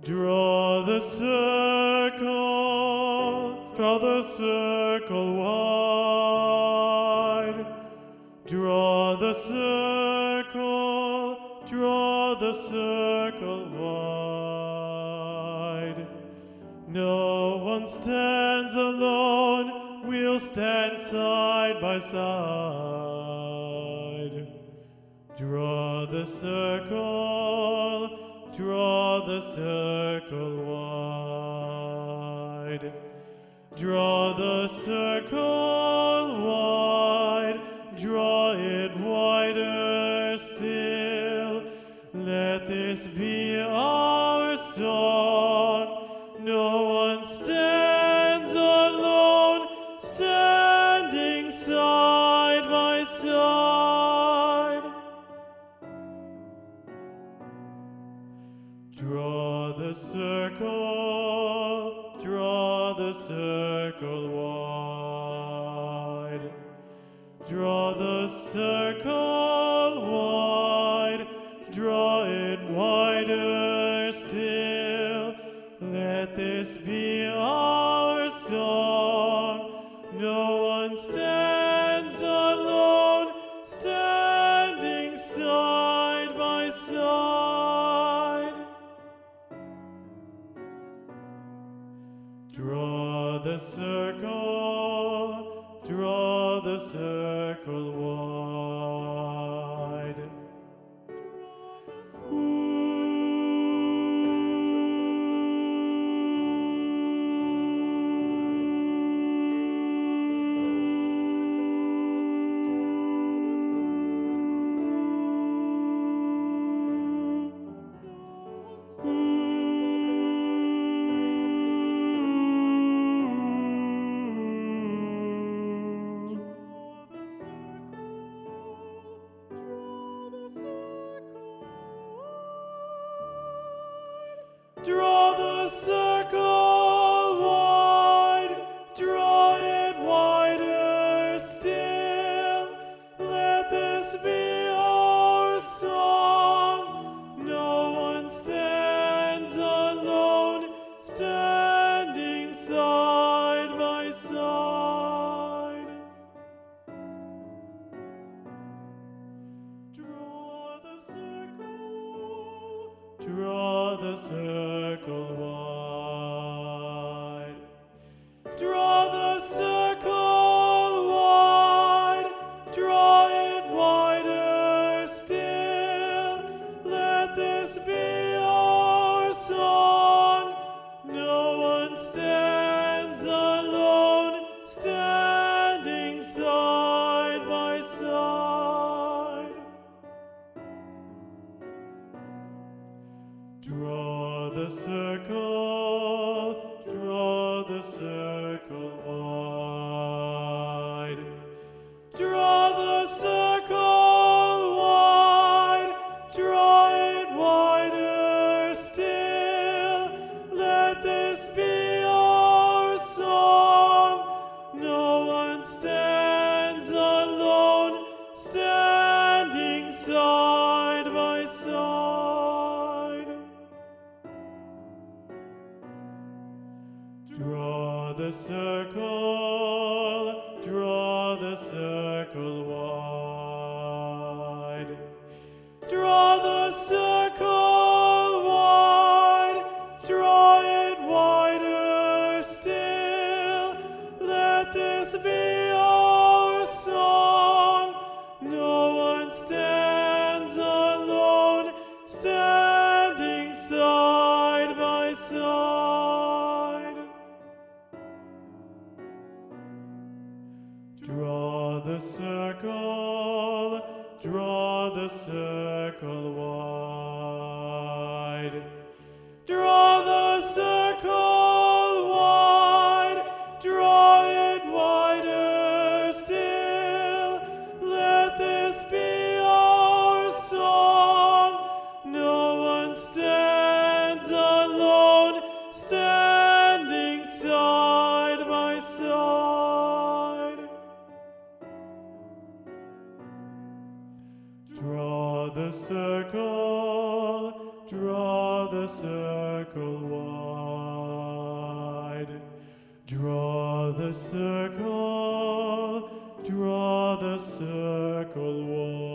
Draw the circle wide. Draw the circle wide. No one stands alone, we'll stand side by side. Draw the circle wide. Draw the circle wide, draw it wider still. Let this be our song. No one stands alone, standing side by side. Draw the circle wide. Draw the circle wide, draw it wider still. Let this be our song. No one stands alone, standing side by side. Draw the circle wide. Draw the circle wide, draw it wider still. Let this be our song. No one stands alone, standing side by side. Draw the circle wide. Draw the circle wide, draw it wider still. Let this be our song. No one stands alone, standing side by side. Draw the circle wide. Draw the circle wide, draw it wider still. Let this be our song. No one stands alone, standing side by side. Draw the circle wide. Draw the circle wide, draw it wider still. Let this be our song. No one stands alone, standing side by side. Draw the circle wide. Draw the circle wide, draw it wider still. Let this be our song. No one stands alone, standing side by side. Draw the circle draw the circle wide. Draw the circle wide.